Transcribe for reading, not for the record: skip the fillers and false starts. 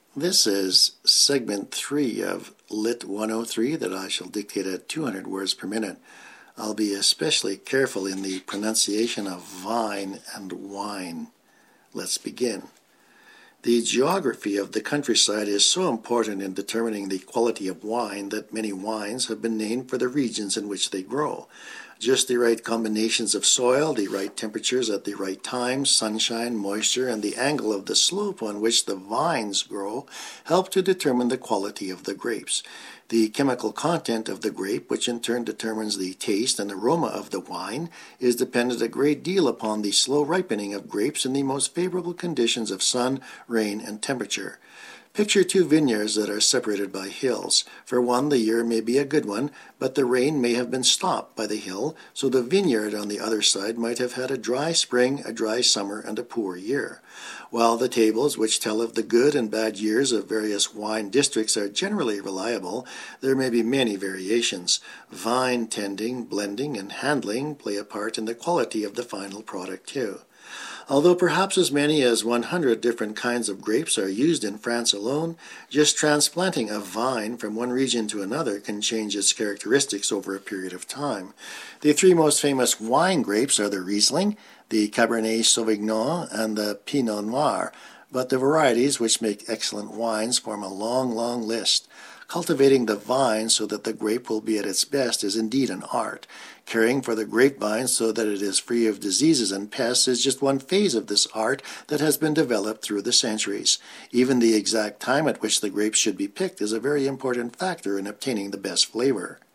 This is segment 3 of Lit 103 that I shall dictate at 200 words per minute. I'll be especially careful in the pronunciation of vine and wine. Let's begin. The geography of the countryside is so important in determining the quality of wine that many wines have been named for the regions in which they grow. Just the right combinations of soil, the right temperatures at the right time, sunshine, moisture, and the angle of the slope on which the vines grow help to determine the quality of the grapes. The chemical content of the grape, which in turn determines the taste and aroma of the wine, is dependent a great deal upon the slow ripening of grapes in the most favorable conditions of sun, rain, and temperature. Picture two vineyards that are separated by hills. For one, the year may be a good one, but the rain may have been stopped by the hill, so the vineyard on the other side might have had a dry spring, a dry summer, and a poor year. While the tables which tell of the good and bad years of various wine districts are generally reliable, there may be many variations. Vine tending, blending, and handling play a part in the quality of the final product too. Although perhaps as many as 100 different kinds of grapes are used in France alone, just transplanting a vine from one region to another can change its characteristics over a period of time. The three most famous wine grapes are the Riesling, the Cabernet Sauvignon, and the Pinot Noir, but the varieties which make excellent wines form a long, long list. Cultivating the vine so that the grape will be at its best is indeed an art. Caring for the grapevine so that it is free of diseases and pests is just one phase of this art that has been developed through the centuries. Even the exact time at which the grapes should be picked is a very important factor in obtaining the best flavor.